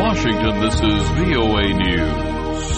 Washington, this is VOA News.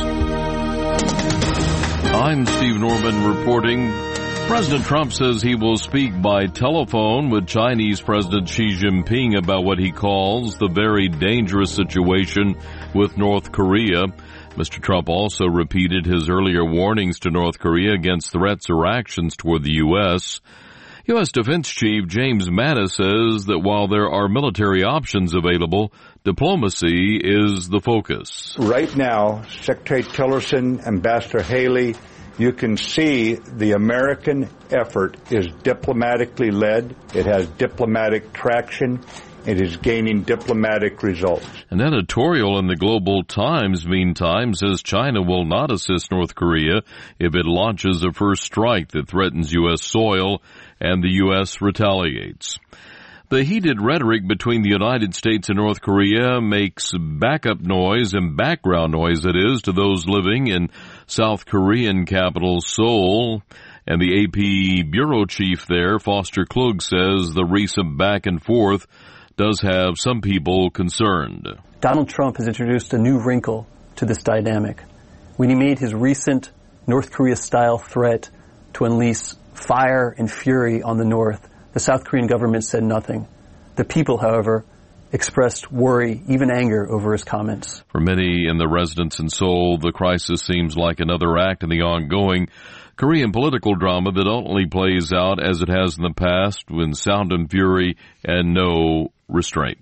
I'm Steve Norman reporting. President Trump says he will speak by telephone with Chinese President Xi Jinping about what he calls the very dangerous situation with North Korea. Mr. Trump also repeated his earlier warnings to North Korea against threats or actions toward the U.S. U.S. Defense Chief James Mattis says that while there are military options available, diplomacy is the focus. Right now, Secretary Tillerson, Ambassador Haley, you can see the American effort is diplomatically led. It has diplomatic traction. It is gaining diplomatic results. An editorial in the Global Times, meantime, says China will not assist North Korea if it launches a first strike that threatens U.S. soil and the U.S. retaliates. The heated rhetoric between the United States and North Korea makes backup noise and background noise, that is, to those living in South Korean capital Seoul. And the AP bureau chief there, Foster Klug, says the recent back and forth does have some people concerned. Donald Trump has introduced a new wrinkle to this dynamic. When he made his recent North Korea-style threat to unleash fire and fury on the North, the South Korean government said nothing. The people, however, expressed worry, even anger, over his comments. For many in the residents in Seoul, the crisis seems like another act in the ongoing Korean political drama that only plays out as it has in the past, with sound and fury and no restraint.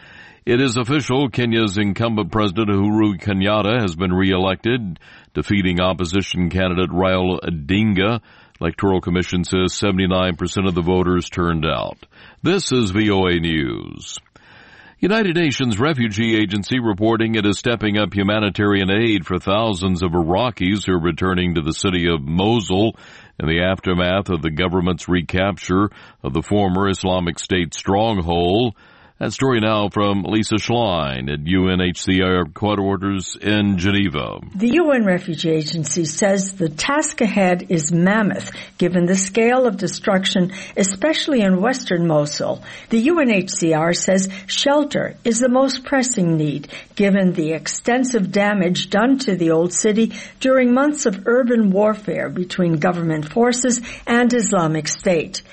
It is official. Kenya's incumbent president Uhuru Kenyatta has been reelected, defeating opposition candidate Raila Odinga. Electoral Commission says 79% of the voters turned out. This is VOA News. United Nations Refugee Agency reporting it is stepping up humanitarian aid for thousands of Iraqis who are returning to the city of Mosul in the aftermath of the government's recapture of the former Islamic State stronghold. That story now from Lisa Schlein at UNHCR headquarters in Geneva. The UN Refugee Agency says the task ahead is mammoth, given the scale of destruction, especially in western Mosul. The UNHCR says shelter is the most pressing need, given the extensive damage done to the old city during months of urban warfare between government forces and Islamic State.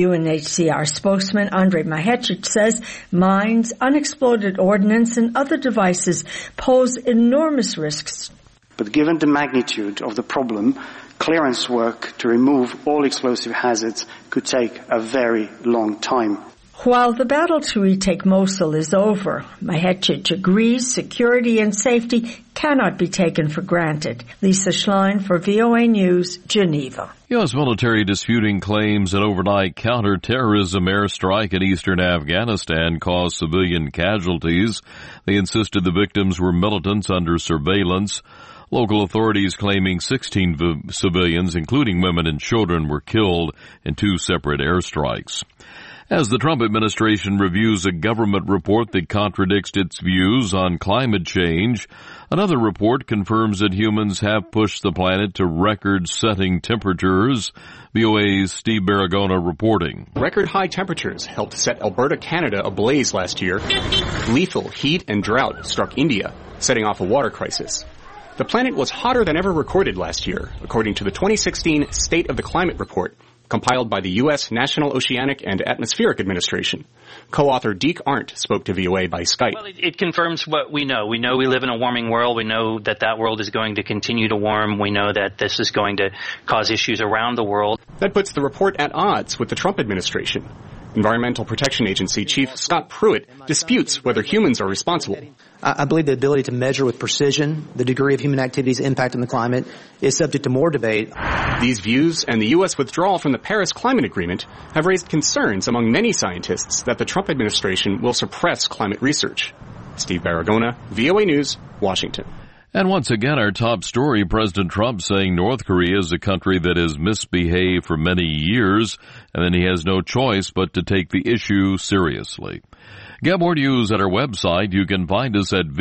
UNHCR spokesman Andrei Mahecic says mines, unexploded ordnance, and other devices pose enormous risks. But given the magnitude of the problem, clearance work to remove all explosive hazards could take a very long time. While the battle to retake Mosul is over, Mahecic agrees security and safety cannot be taken for granted. Lisa Schlein for VOA News, Geneva. U.S. military disputing claims an overnight counterterrorism airstrike in eastern Afghanistan caused civilian casualties. They insisted the victims were militants under surveillance. Local authorities claiming 16 civilians, including women and children, were killed in two separate airstrikes. As the Trump administration reviews a government report that contradicts its views on climate change, another report confirms that humans have pushed the planet to record-setting temperatures. VOA's Steve Baragona reporting. Record high temperatures helped set Alberta, Canada ablaze last year. Lethal heat and drought struck India, setting off a water crisis. The planet was hotter than ever recorded last year, according to the 2016 State of the Climate Report, compiled by the U.S. National Oceanic and Atmospheric Administration. Co-author Deke Arndt spoke to VOA by Skype. Well, it confirms what we know. We know we live in a warming world. We know that that world is going to continue to warm. We know that this is going to cause issues around the world. That puts the report at odds with the Trump administration. Environmental Protection Agency Chief Scott Pruitt disputes whether humans are responsible. I believe the ability to measure with precision the degree of human activity's impact on the climate is subject to more debate. These views and the U.S. withdrawal from the Paris Climate Agreement have raised concerns among many scientists that the Trump administration will suppress climate research. Steve Baragona, VOA News, Washington. And once again, our top story, President Trump saying North Korea is a country that has misbehaved for many years, and then he has no choice but to take the issue seriously. Get more news at our website. You can find us at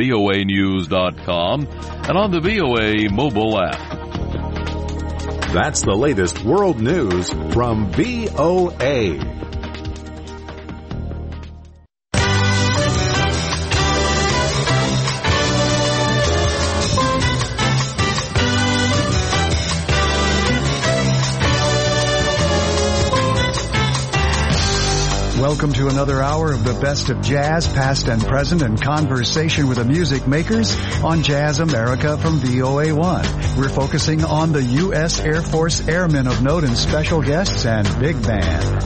voanews.com and on the VOA mobile app. That's the latest world news from VOA. Welcome to another hour of the best of jazz, past and present, and conversation with the music makers on Jazz America from VOA1. We're focusing on the U.S. Air Force Airmen of Note and special guests and big band.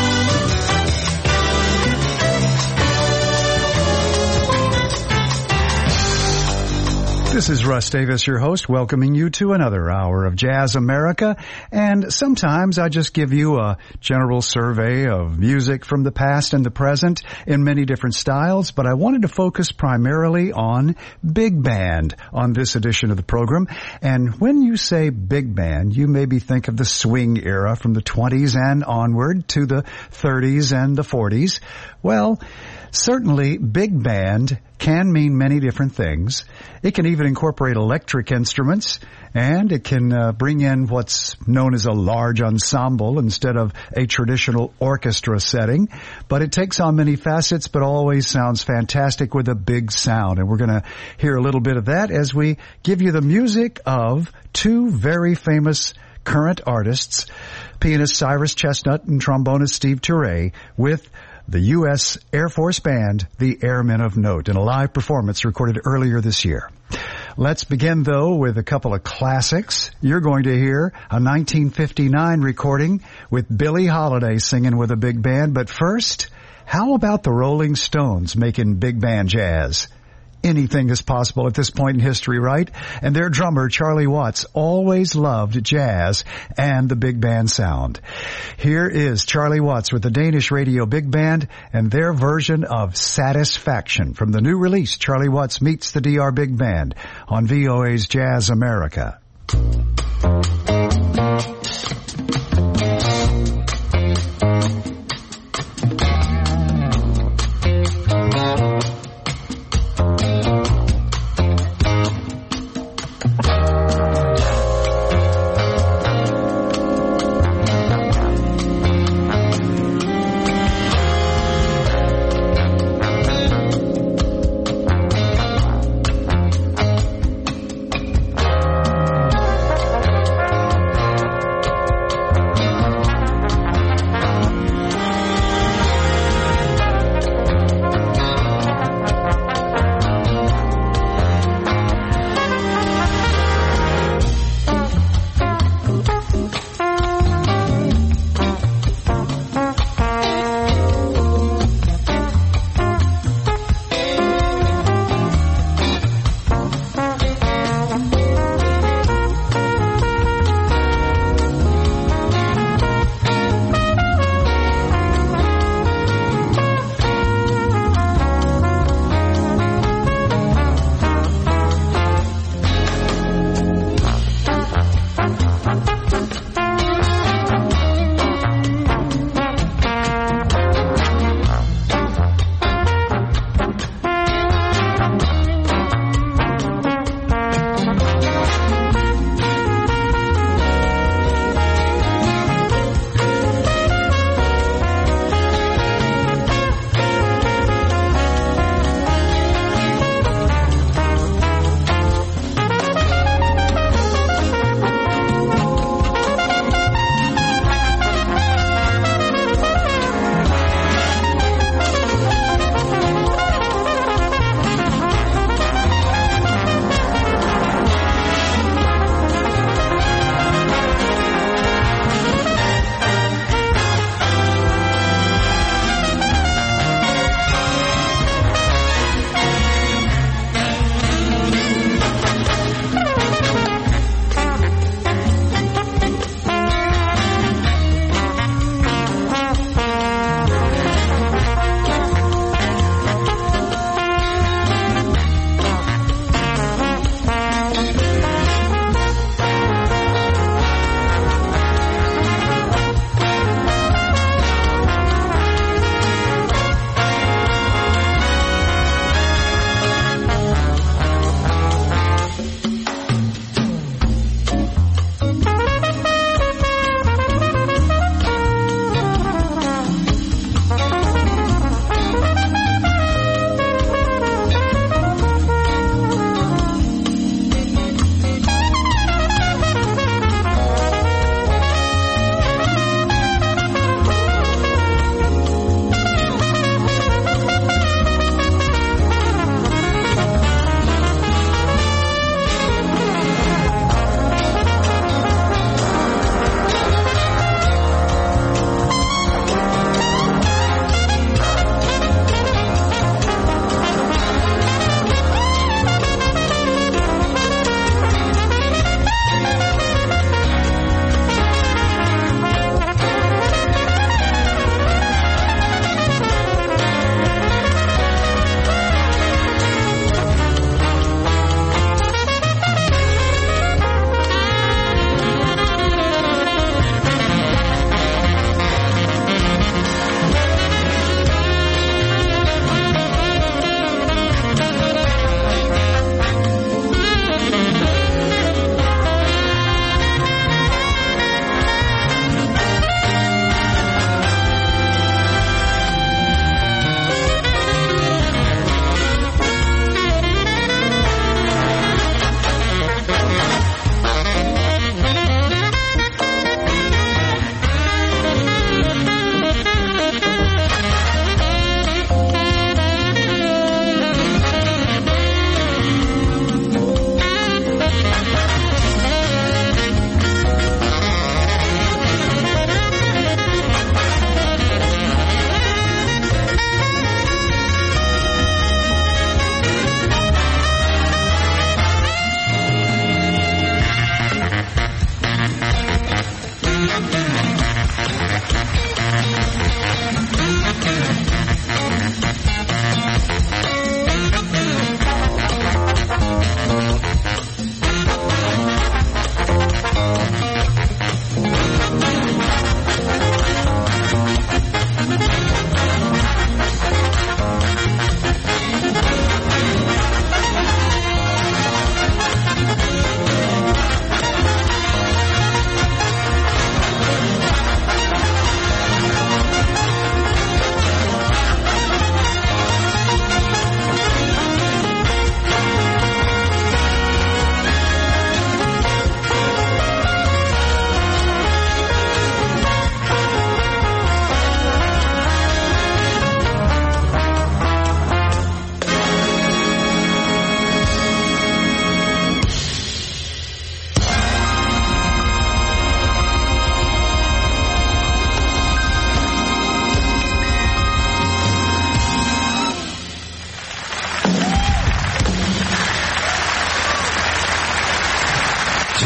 This is Russ Davis, your host, welcoming you to another hour of Jazz America. And sometimes I just give you a general survey of music from the past and the present in many different styles, but I wanted to focus primarily on big band on this edition of the program. And when you say big band, you maybe think of the swing era from the 20s and onward to the 30s and the 40s. Well, certainly big band can mean many different things. It can even incorporate electric instruments, and it can bring in what's known as a large ensemble instead of a traditional orchestra setting. But it takes on many facets, but always sounds fantastic with a big sound. And we're going to hear a little bit of that as we give you the music of two very famous current artists, pianist Cyrus Chestnut and trombonist Steve Turre, with the U.S. Air Force Band, the Airmen of Note, in a live performance recorded earlier this year. Let's begin, though, with a couple of classics. You're going to hear a 1959 recording with Billie Holiday singing with a big band. But first, how about the Rolling Stones making big band jazz? Anything is possible at this point in history, right? And their drummer, Charlie Watts, always loved jazz and the big band sound. Here is Charlie Watts with the Danish Radio Big Band and their version of Satisfaction from the new release, Charlie Watts Meets the DR Big Band, on VOA's Jazz America.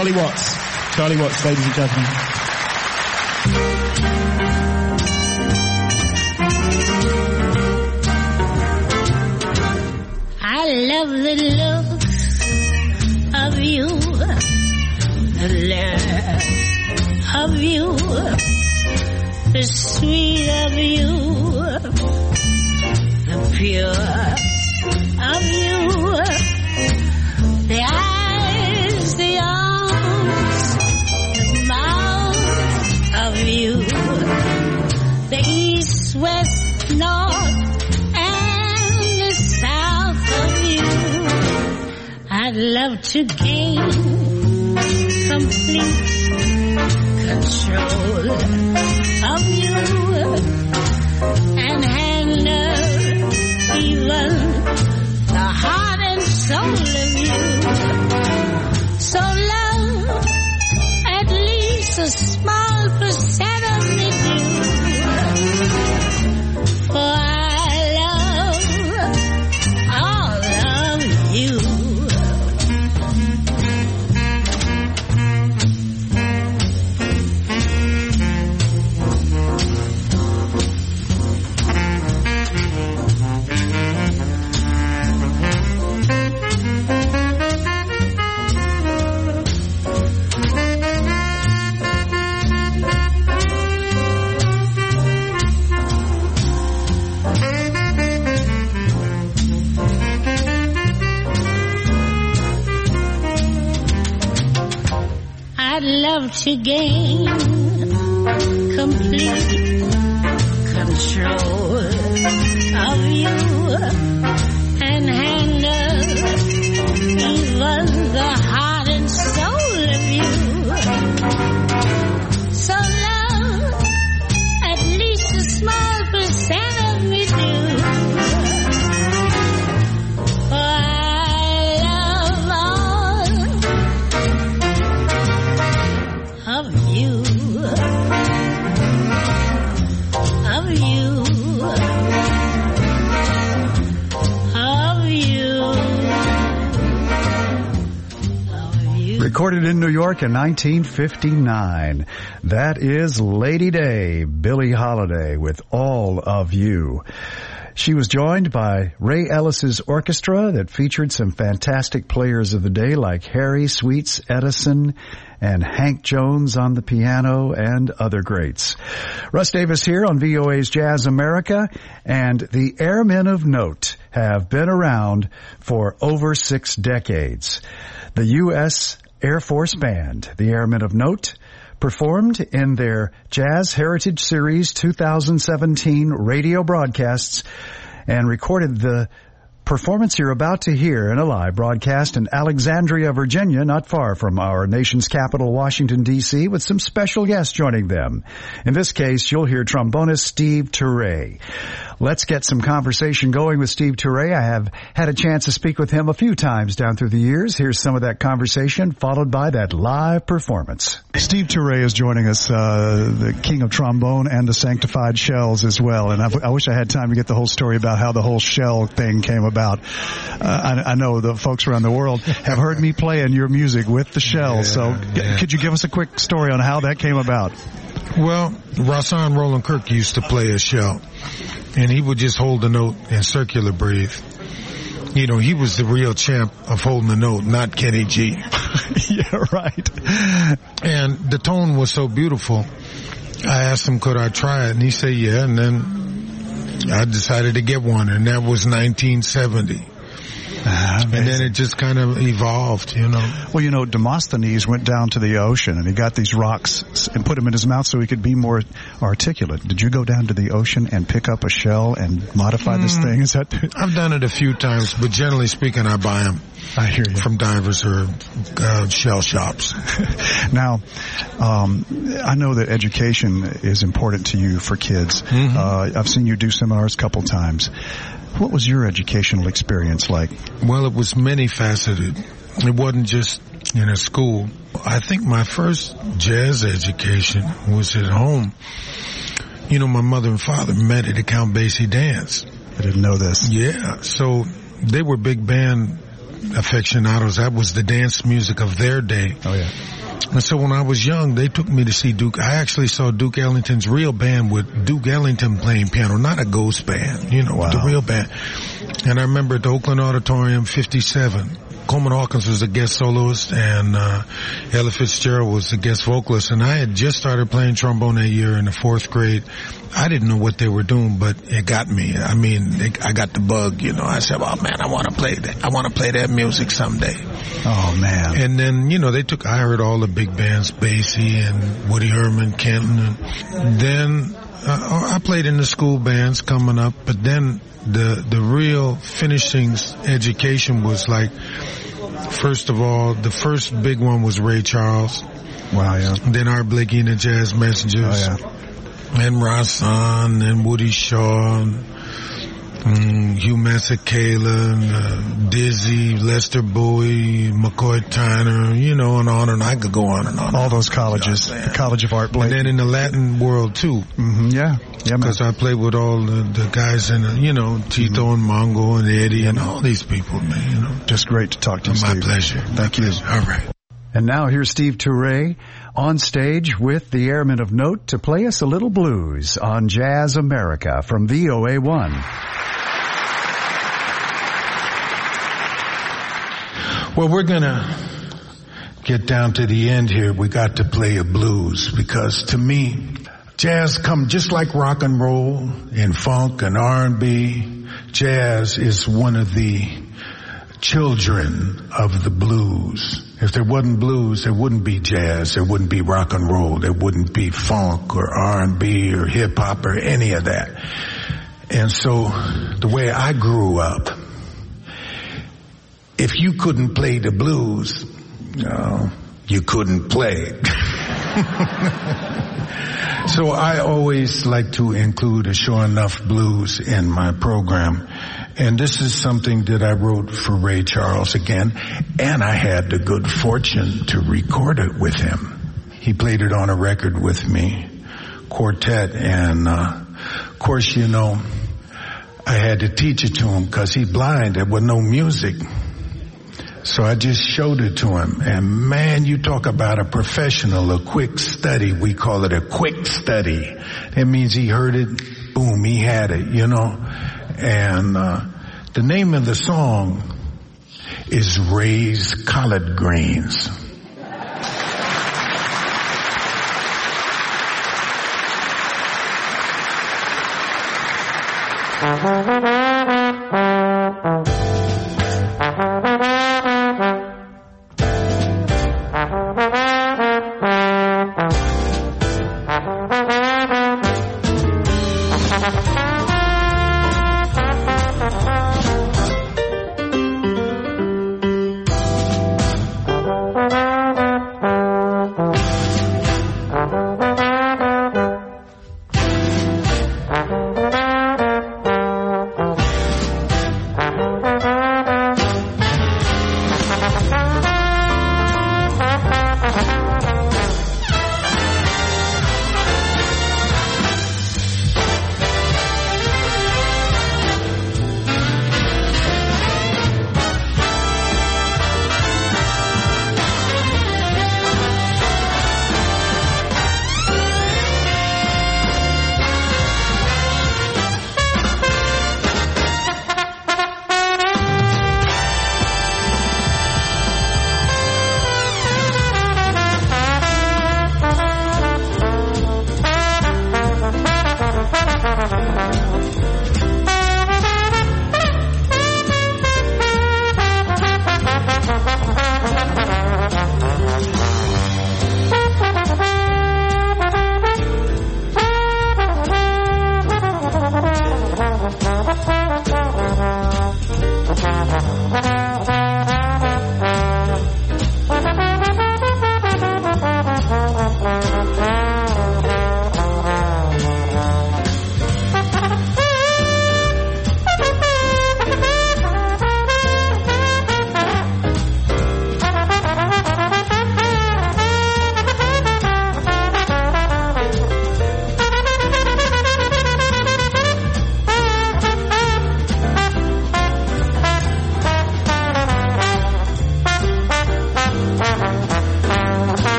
Charlie Watts. Charlie Watts, ladies and gentlemen. I love the looks of you, the love of you, the sweet of you, the pure of you, the eyes, the arms, the mouth of you, the east, west, north, and the south of you. I'd love to gain complete control of you and handle even the heart and soul of you. So love at least a small percent of me do. For I love all of you. I'd love to gain complete control of you and handle even the heart and soul of you. So love at least a small percent of me do. For I love all of you, of you, of you. Recorded in New York in 1959. That is Lady Day, Billie Holiday, with All of You. She was joined by Ray Ellis's orchestra that featured some fantastic players of the day like Harry Sweets Edison and Hank Jones on the piano and other greats. Russ Davis here on VOA's Jazz America, and the Airmen of Note have been around for over 6 decades. The U.S. Air Force Band, the Airmen of Note, performed in their Jazz Heritage Series 2017 radio broadcasts and recorded the performance you're about to hear in a live broadcast in Alexandria, Virginia, not far from our nation's capital, Washington, D.C., with some special guests joining them. In this case, you'll hear trombonist Steve Turre. Let's get some conversation going with Steve Turre. I have had a chance to speak with him a few times down through the years. Here's some of that conversation, followed by that live performance. Steve Turre is joining us, the king of trombone and the sanctified shells as well. And I wish I had time to get the whole story about how the whole shell thing came about. I know the folks around the world have heard me playing your music with the shells. So could you give us a quick story on how that came about? Well, Rahsaan Roland Kirk used to play a shell, and he would just hold the note and circular breathe. You know, he was the real champ of holding the note, not Kenny G. Yeah, right. And the tone was so beautiful, I asked him, could I try it? And he said, yeah, and then I decided to get one, and that was 1970. And then it just kind of evolved, you know. Well, you know, Demosthenes went down to the ocean and he got these rocks and put them in his mouth so he could be more articulate. Did you go down to the ocean and pick up a shell and modify this thing? Is that? I've done it a few times, but generally speaking, I buy them. I hear you. From divers or shell shops. Now, I know that education is important to you for kids. Mm-hmm. I've seen you do seminars a couple times. What was your educational experience like? Well, it was many faceted. It wasn't just in a school. I think my first jazz education was at home. You know, my mother and father met at the Count Basie dance. I didn't know this. Yeah, so they were big band aficionados. That was the dance music of their day. Oh, yeah. And so when I was young, they took me to see Duke. I actually saw Duke Ellington's real band with Duke Ellington playing piano, not a ghost band, you know, the real band. And I remember at the Oakland Auditorium, 57. Coleman Hawkins was a guest soloist, and Ella Fitzgerald was the guest vocalist. And I had just started playing trombone that year in the 4th grade. I didn't know what they were doing, but it got me. I mean, I got the bug, you know. I said, oh, man, I want to play that. I want to play that music someday. Oh, man. And then, you know, I heard all the big bands, Basie and Woody Herman, Kenton. And then I played in the school bands coming up, but then the real finishing education was like, first of all, the first big one was Ray Charles. Wow, yeah. Then Art Blakey and the Jazz Messengers. Oh, yeah. And Rahsaan and Woody Shaw and Hugh Masekela, Dizzy, Lester Bowie, McCoy Tyner, you know, and on, and I could go on and on. All those colleges, the College of Art Blakey. And then in the Latin world too. Mm-hmm, yeah. Yeah, because I played with all the guys in, you know, Tito and Mongo and Eddie and all these people, man, you know. Just great to talk to you, My Steve. pleasure. Thank you. All right. And now here's Steve Turre on stage with the Airmen of Note to play us a little blues on Jazz America from VOA1. Well, we're going to get down to the end here. We got to play a blues because to me, jazz come just like rock and roll and funk and R&B. Jazz is one of the children of the blues. If there wasn't blues, there wouldn't be jazz, there wouldn't be rock and roll, there wouldn't be funk or R&B or hip hop or any of that. And so the way I grew up, if you couldn't play the blues, you couldn't play. So I always like to include a Sure Enough blues in my program. And this is something that I wrote for Ray Charles again, and I had the good fortune to record it with him. He played it on a record with me, quartet, and of course, you know, I had to teach it to him because he's blind. There was no music. So I just showed it to him, and man, you talk about a professional, a quick study. We call it a quick study. That means he heard it, boom, he had it, you know. And the name of the song is Ray's Collard Greens.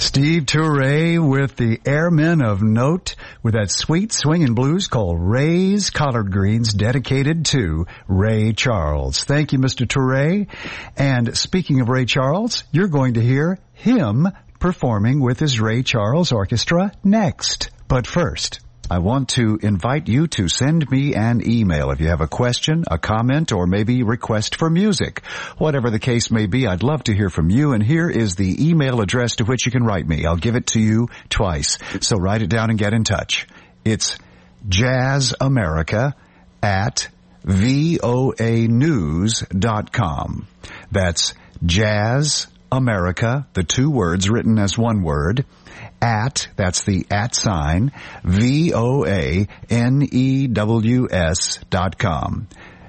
Steve Turre with the Airmen of Note with that sweet swinging blues called Ray's Collard Greens, dedicated to Ray Charles. Thank you, Mr. Turre. And speaking of Ray Charles, you're going to hear him performing with his Ray Charles Orchestra next. But first, I want to invite you to send me an email if you have a question, a comment, or maybe request for music. Whatever the case may be, I'd love to hear from you, and here is the email address to which you can write me. I'll give it to you twice, so write it down and get in touch. It's jazzamerica@voanews.com. That's jazzamerica, the two words written as one word, that's the @ sign, VOANEWS.com.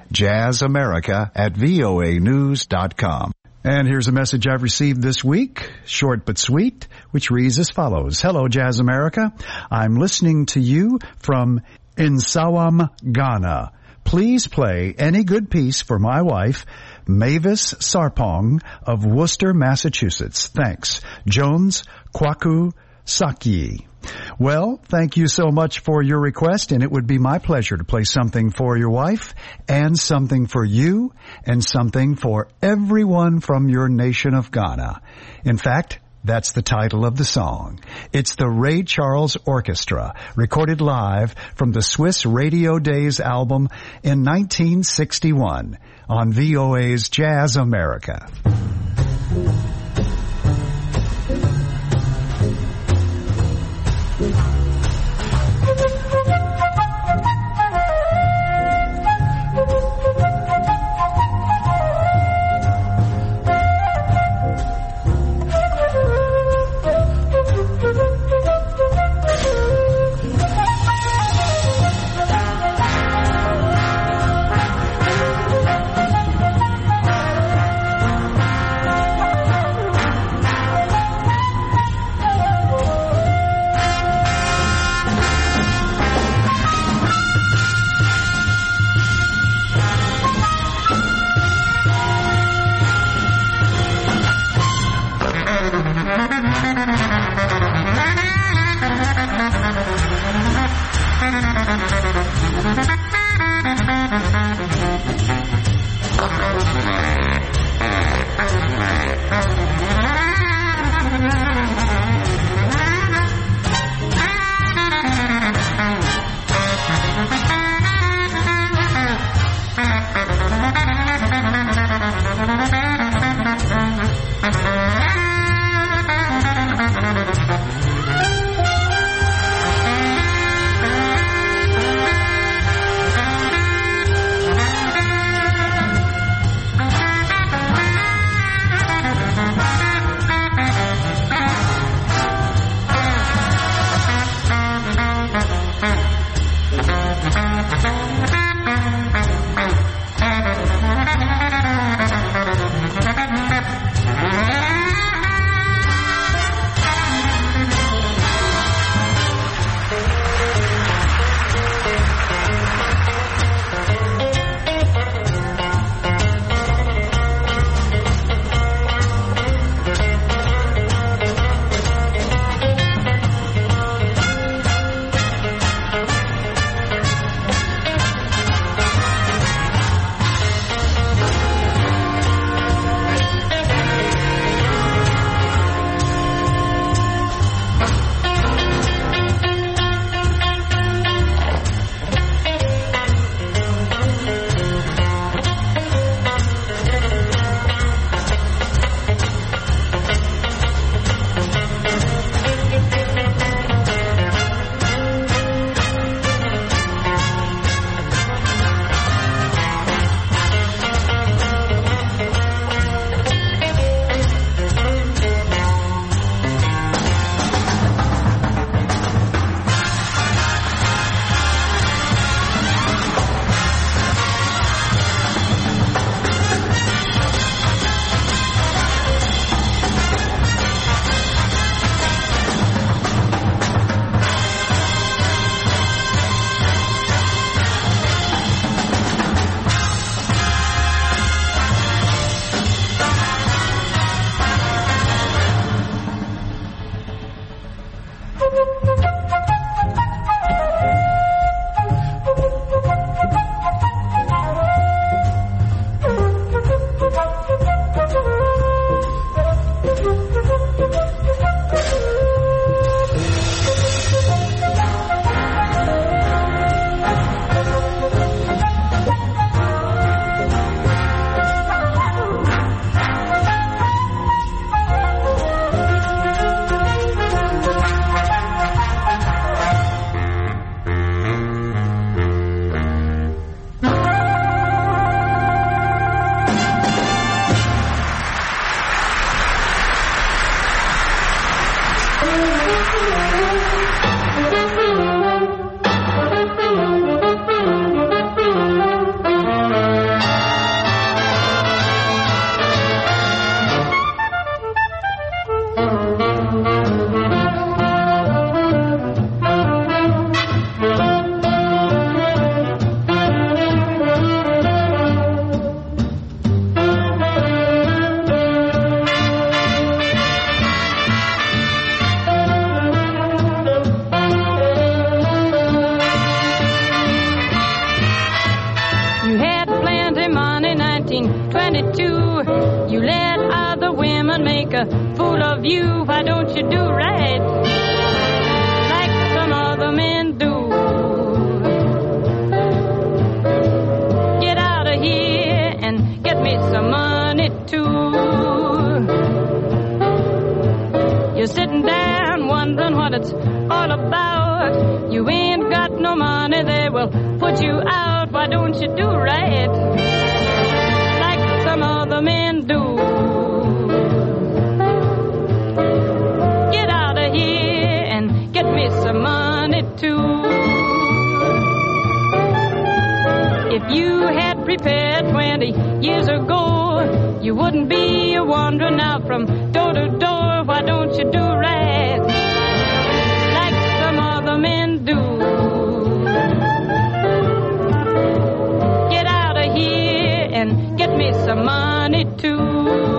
jazzamerica@voanews.com. And here's a message I've received this week, short but sweet, which reads as follows. Hello, Jazz America. I'm listening to you from Nsawam, Ghana. Please play any good piece for my wife, Mavis Sarpong of Worcester, Massachusetts. Thanks. Jones Kwaku Saki. Well, thank you so much for your request, and it would be my pleasure to play something for your wife, and something for you, and something for everyone from your nation of Ghana. In fact, that's the title of the song. It's the Ray Charles Orchestra, recorded live from the Swiss Radio Days album in 1961 on VOA's Jazz America. You let other women make a fool of you. Why don't you do right like some other men do? Get out of here and get me some money too. You're sitting down wondering what it's all about. You ain't got no money, they will put you out. Why don't you do right like some other men do? Get out of here and get me some money too. If you had prepared 20 years ago, you wouldn't be wandering out from door to door. Why don't you do right like some other men do? Get out of here and get me some money too.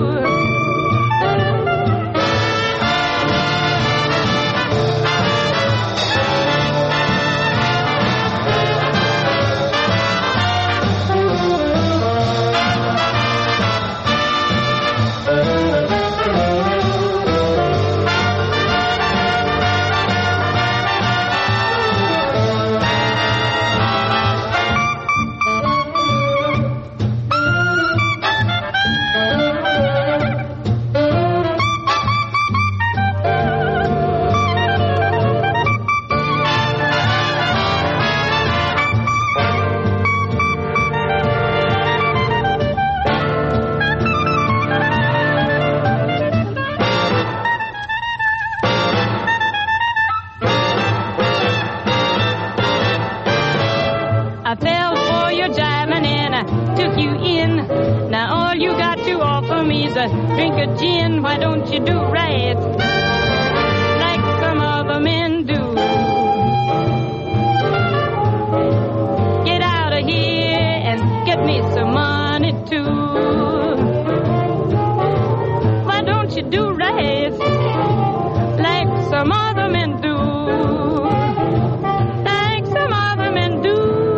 I fell for your jiving and I took you in. Now all you got to offer me is a drink of gin. Why don't you do right like some other men do? Get out of here and get me some money too. Why don't you do right like some other men do? Like some other men do.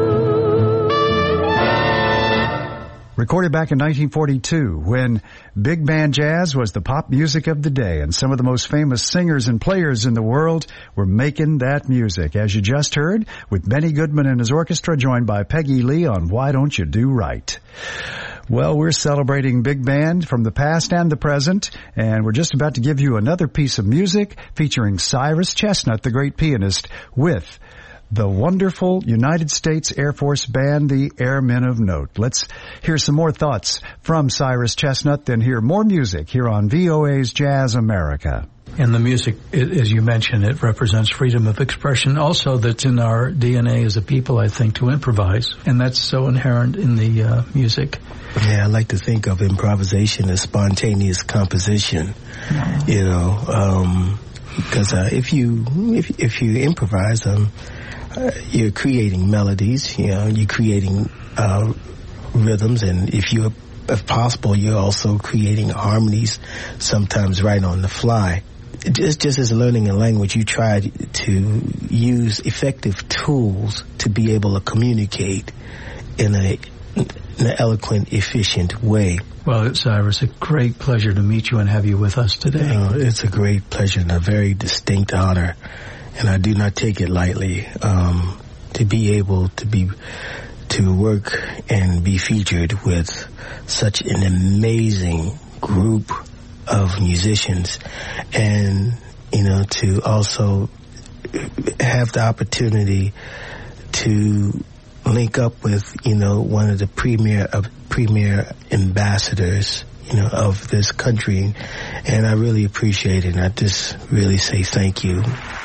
Recorded back in 1942 when big band jazz was the pop music of the day, and some of the most famous singers and players in the world were making that music, as you just heard, with Benny Goodman and his orchestra, joined by Peggy Lee on Why Don't You Do Right. Well, we're celebrating big band from the past and the present, and we're just about to give you another piece of music featuring Cyrus Chestnut, the great pianist, with the wonderful United States Air Force Band, the Airmen of Note. Let's hear some more thoughts from Cyrus Chestnut, then hear more music here on VOA's Jazz America. And the music, as you mentioned, it represents freedom of expression. Also, that's in our DNA as a people, I think, to improvise. And that's so inherent in the music. Yeah, I like to think of improvisation as spontaneous composition, you know, because if you improvise, you're creating melodies, you know, you're creating rhythms, and if possible, you're also creating harmonies, sometimes right on the fly. Just as learning a language, you try to use effective tools to be able to communicate in an eloquent, efficient way. Well, Cyrus, a great pleasure to meet you and have you with us today. It's a great pleasure and a very distinct honor, and I do not take it lightly to be able to work and be featured with such an amazing group of musicians, and you know, to also have the opportunity to link up with, you know, one of the premier ambassadors, of this country, and I really appreciate it, and I just really say thank you.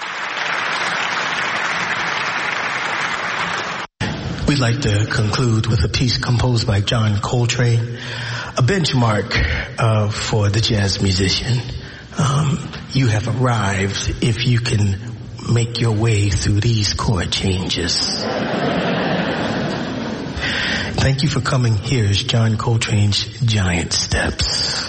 We'd like to conclude with a piece composed by John Coltrane, a benchmark for the jazz musician. You have arrived if you can make your way through these chord changes. Thank you for coming. Here's John Coltrane's Giant Steps.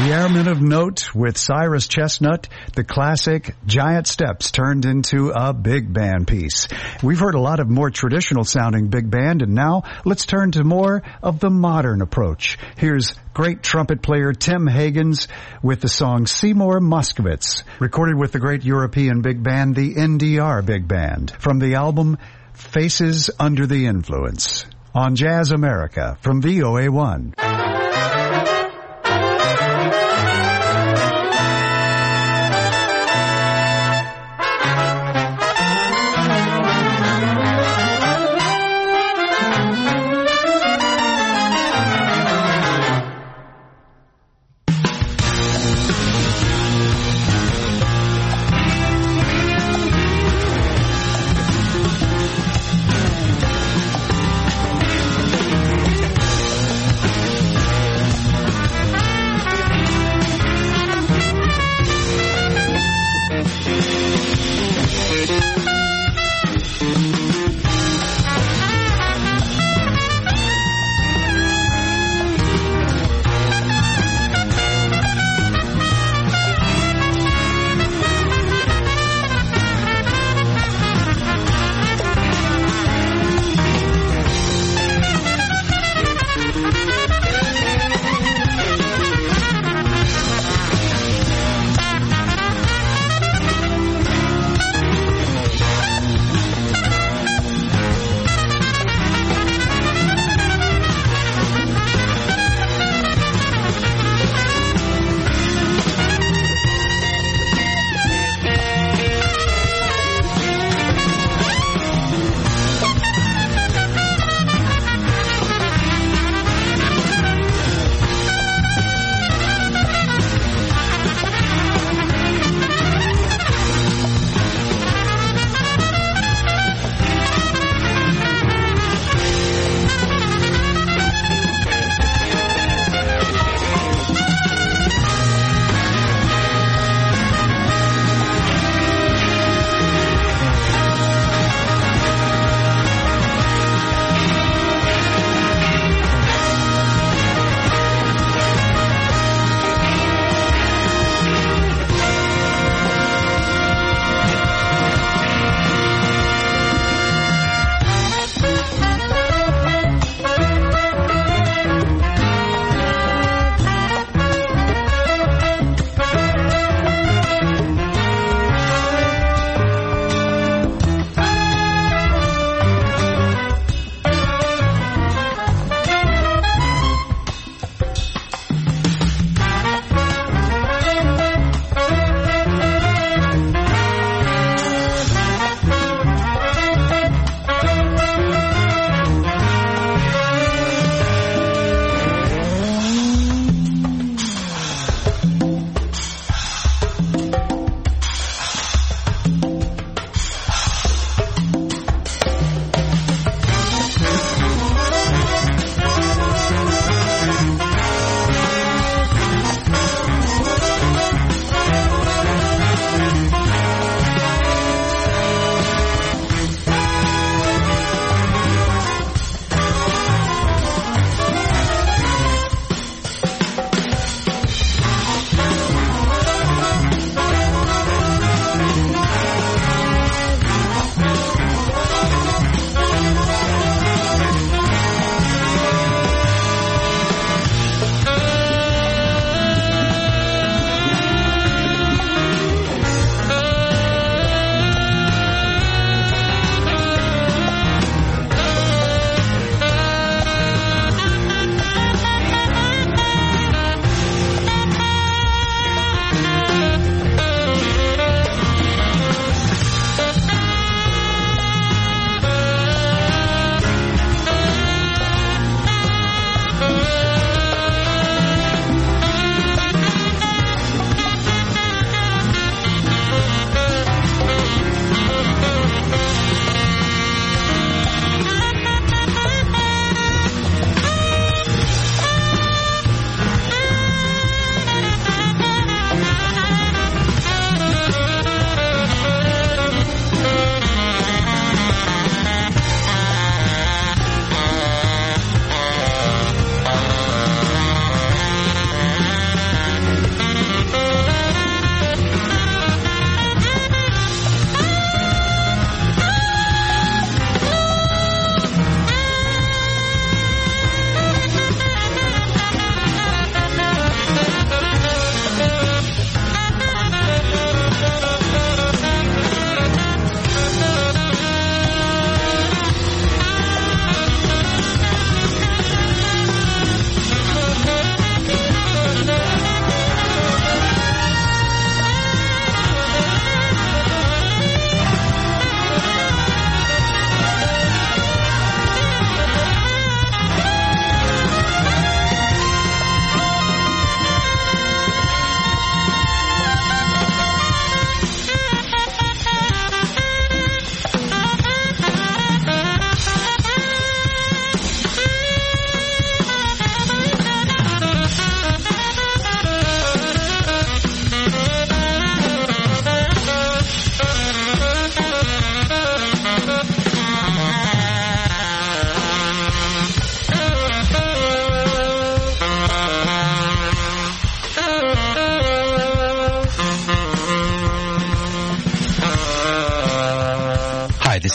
The Airmen of Note with Cyrus Chestnut, the classic Giant Steps turned into a big band piece. We've heard a lot of more traditional sounding big band, and now let's turn to more of the modern approach. Here's great trumpet player Tim Higgins with the song Seymour Moskowitz, recorded with the great European big band, the NDR Big Band, from the album Faces Under the Influence, on Jazz America from VOA1.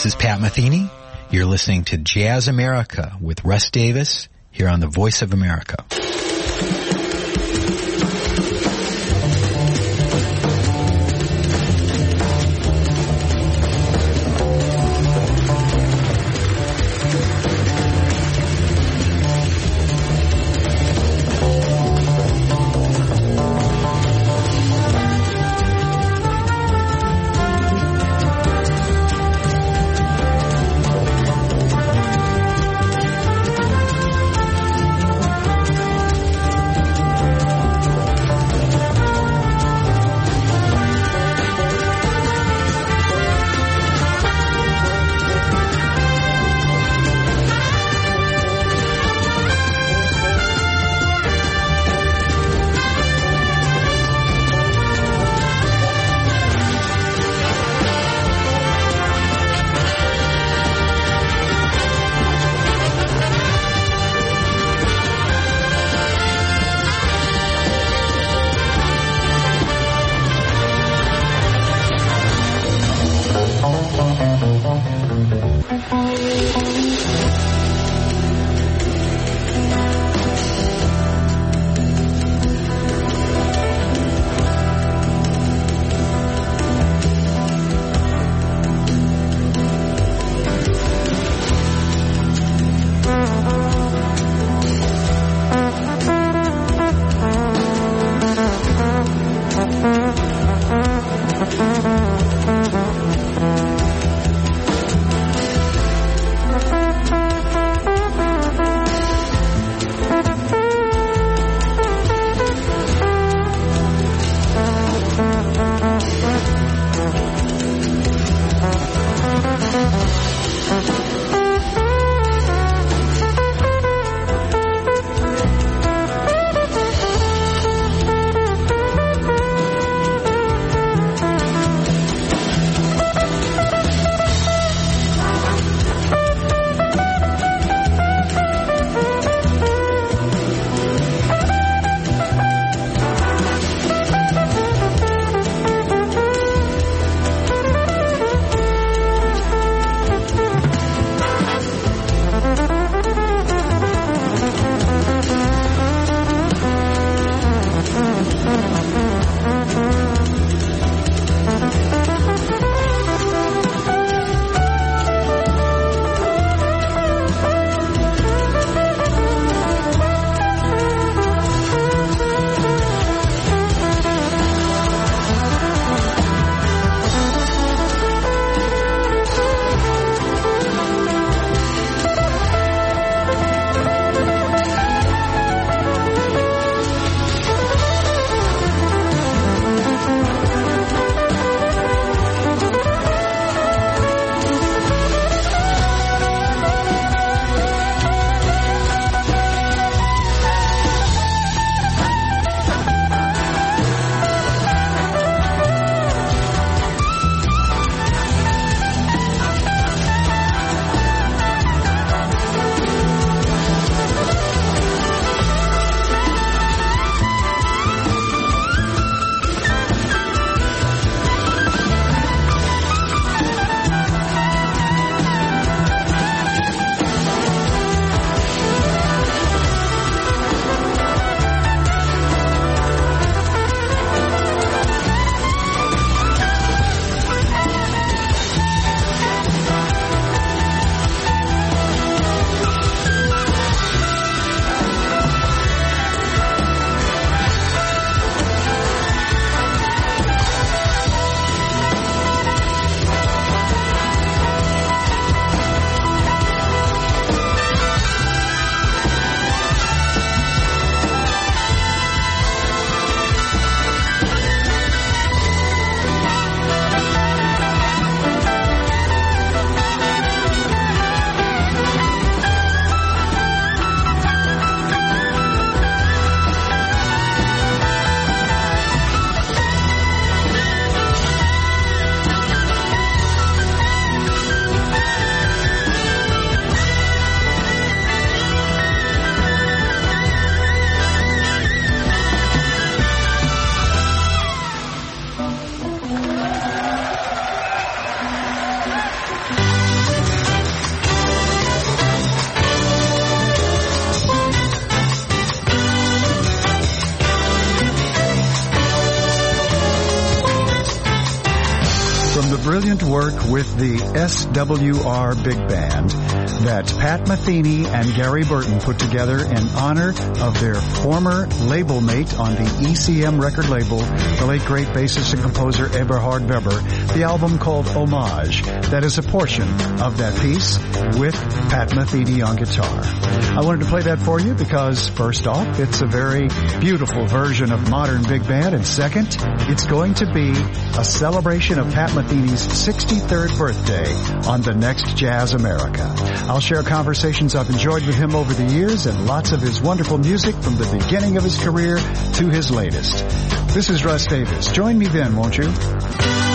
This is Pat Metheny. You're listening to Jazz America with Russ Davis here on the Voice of America. brilliant work with the SWR Big Band that Pat Metheny and Gary Burton put together in honor of their former label mate on the ECM record label, the late great bassist and composer Eberhard Weber, the album called Homage. That is a portion of that piece with Pat Metheny on guitar. I wanted to play that for you because, first off, it's a very beautiful version of modern big band, and second, it's going to be a celebration of Pat Metheny's 63rd birthday on the next Jazz America. I'll share conversations I've enjoyed with him over the years and lots of his wonderful music from the beginning of his career to his latest. This is Russ Davis. Join me then, won't you?